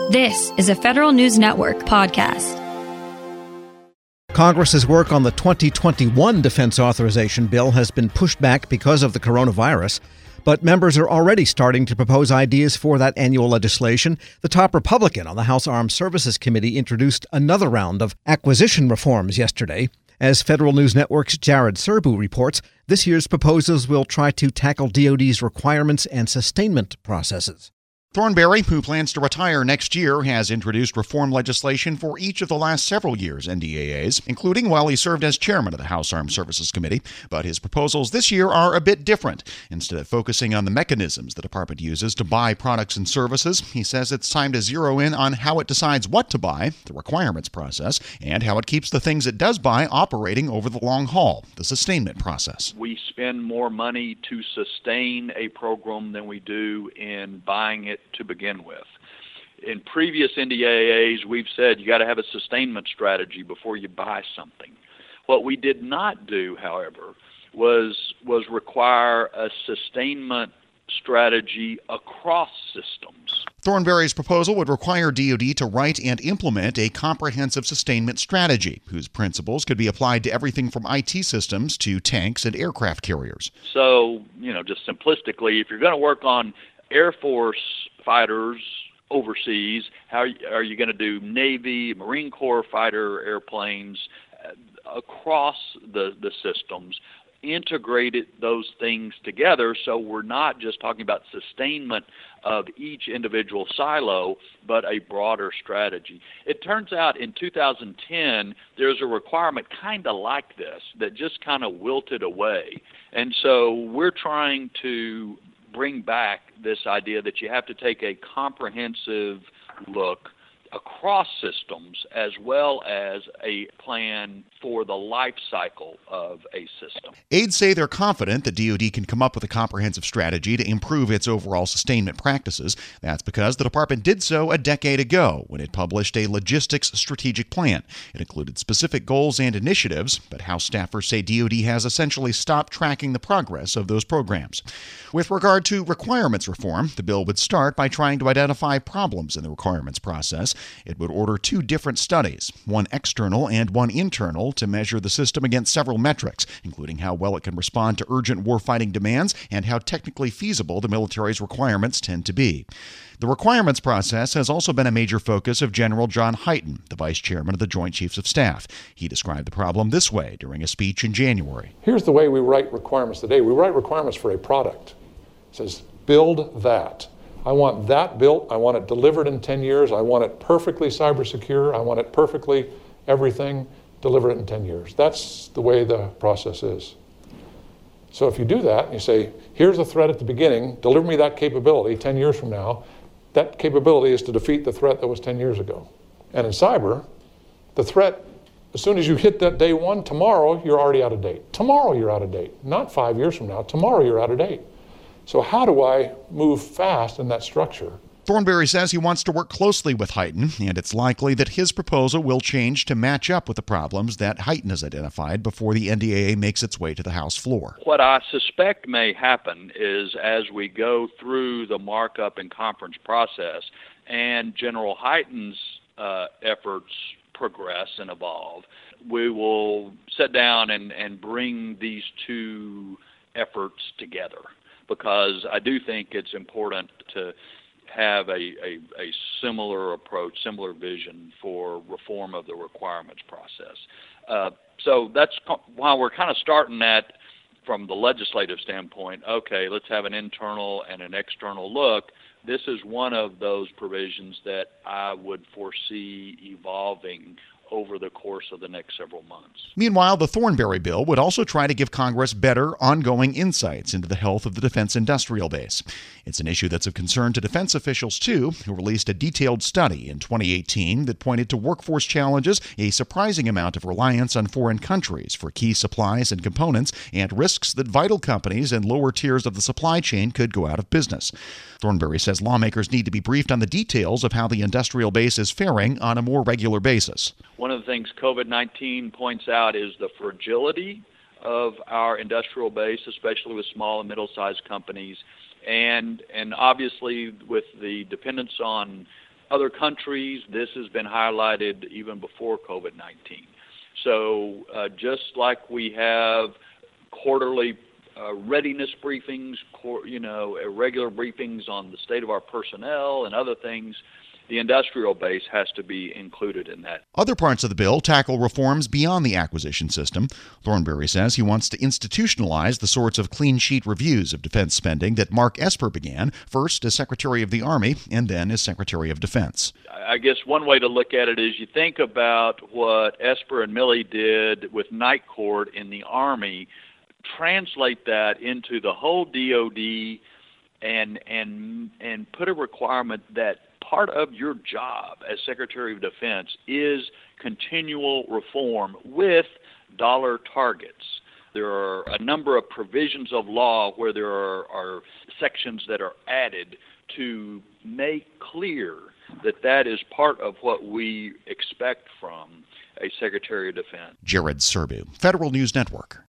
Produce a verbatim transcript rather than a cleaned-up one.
This is a Federal News Network podcast. Congress's work on the twenty twenty-one defense authorization bill has been pushed back because of the coronavirus, but members are already starting to propose ideas for that annual legislation. The top Republican on the House Armed Services Committee introduced another round of acquisition reforms yesterday. As Federal News Network's Jared Serbu reports, this year's proposals will try to tackle D O D's requirements and sustainment processes. Thornberry, who plans to retire next year, has introduced reform legislation for each of the last several years' N D A As, including while he served as chairman of the House Armed Services Committee. But his proposals this year are a bit different. Instead of focusing on the mechanisms the department uses to buy products and services, he says it's time to zero in on how it decides what to buy, the requirements process, and how it keeps the things it does buy operating over the long haul, the sustainment process. We spend more money to sustain a program than we do in buying it to begin with. In previous N D A As, we've said you got to have a sustainment strategy before you buy something. What we did not do, however, was was require a sustainment strategy across systems. Thornberry's proposal would require D O D to write and implement a comprehensive sustainment strategy, whose principles could be applied to everything from I T systems to tanks and aircraft carriers. So, you know, just simplistically, if you're going to work on Air Force fighters overseas, how are you going to do Navy, Marine Corps fighter airplanes uh, across the, the systems, integrated those things together so we're not just talking about sustainment of each individual silo, but a broader strategy. It turns out in two thousand ten, there's a requirement kind of like this that just kind of wilted away. And so we're trying to bring back this idea that you have to take a comprehensive look across systems as well as a plan for the life cycle of a system. Aides say they're confident that D O D can come up with a comprehensive strategy to improve its overall sustainment practices. That's because the department did so a decade ago when it published a logistics strategic plan. It included specific goals and initiatives, but House staffers say D O D has essentially stopped tracking the progress of those programs. With regard to requirements reform, the bill would start by trying to identify problems in the requirements process. It would order two different studies, one external and one internal, to measure the system against several metrics, including how well it can respond to urgent warfighting demands and how technically feasible the military's requirements tend to be. The requirements process has also been a major focus of General John Hyten, the vice chairman of the Joint Chiefs of Staff. He described the problem this way during a speech in January. Here's the way we write requirements today. We write requirements for a product. It says, build that. I want that built. I want it delivered in ten years. I want it perfectly cyber secure. I want it perfectly everything. Deliver it in ten years. That's the way the process is. So if you do that and you say, here's the threat at the beginning, deliver me that capability ten years from now, that capability is to defeat the threat that was ten years ago. And in cyber, the threat, as soon as you hit that day one, tomorrow you're already out of date. Tomorrow you're out of date. Not five years from now. Tomorrow you're out of date. So how do I move fast in that structure? Thornberry says he wants to work closely with Hyten, and it's likely that his proposal will change to match up with the problems that Hyten has identified before the N D A A makes its way to the House floor. What I suspect may happen is as we go through the markup and conference process and General Hyten's uh, efforts progress and evolve, we will sit down and, and bring these two efforts together, because I do think it's important to have a, a, a similar approach, similar vision for reform of the requirements process. Uh, so that's why we're kind of starting at, from the legislative standpoint, okay, let's have an internal and an external look. This is one of those provisions that I would foresee evolving over the course of the next several months. Meanwhile, the Thornberry bill would also try to give Congress better, ongoing insights into the health of the defense industrial base. It's an issue that's of concern to defense officials, too, who released a detailed study in twenty eighteen that pointed to workforce challenges, a surprising amount of reliance on foreign countries for key supplies and components, and risks that vital companies and lower tiers of the supply chain could go out of business. Thornberry says lawmakers need to be briefed on the details of how the industrial base is faring on a more regular basis. One of the things COVID nineteen points out is the fragility of our industrial base, especially with small and middle-sized companies, and and obviously with the dependence on other countries, this has been highlighted even before COVID nineteen. So uh, just like we have quarterly uh, readiness briefings, cor- you know, regular briefings on the state of our personnel and other things, the industrial base has to be included in that. Other parts of the bill tackle reforms beyond the acquisition system. Thornberry says he wants to institutionalize the sorts of clean sheet reviews of defense spending that Mark Esper began, first as Secretary of the Army and then as Secretary of Defense. I guess one way to look at it is you think about what Esper and Milley did with Night Court in the Army, translate that into the whole D O D and and and put a requirement that part of your job as Secretary of Defense is continual reform with dollar targets. There are a number of provisions of law where there are, are sections that are added to make clear that that is part of what we expect from a Secretary of Defense. Jared Serbu, Federal News Network.